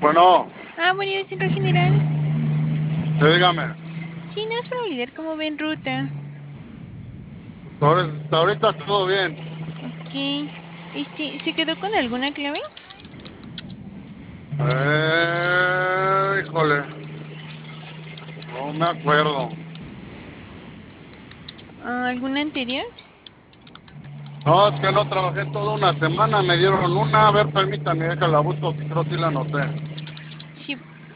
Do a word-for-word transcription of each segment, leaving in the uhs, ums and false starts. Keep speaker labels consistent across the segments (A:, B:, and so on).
A: Bueno,
B: Ah, bueno, ¿es centro general?
A: sí, dígame.
B: Sí, no es para validar cómo ven ruta.
A: Ahora- Hasta ahorita todo bien.
B: Ok. Este, ¿se quedó con alguna clave?
A: Eh, híjole, no me acuerdo.
B: Ah, ¿alguna anterior?
A: No, es que no trabajé toda una semana, me dieron una. A ver, permítame, déjala la busco, que creo que sí la anoté.
B: Sí.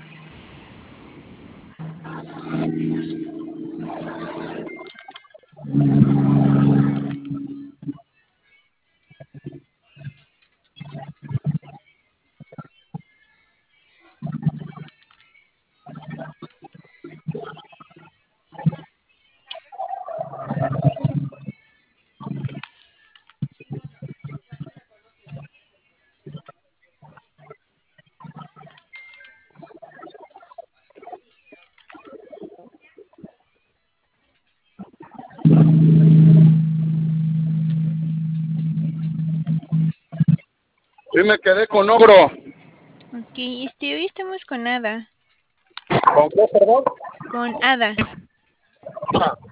A: Sí, me quedé con Ogro.
B: Ok, este, hoy estamos con Ada.
A: ¿Con qué, perdón?
B: Con Ada.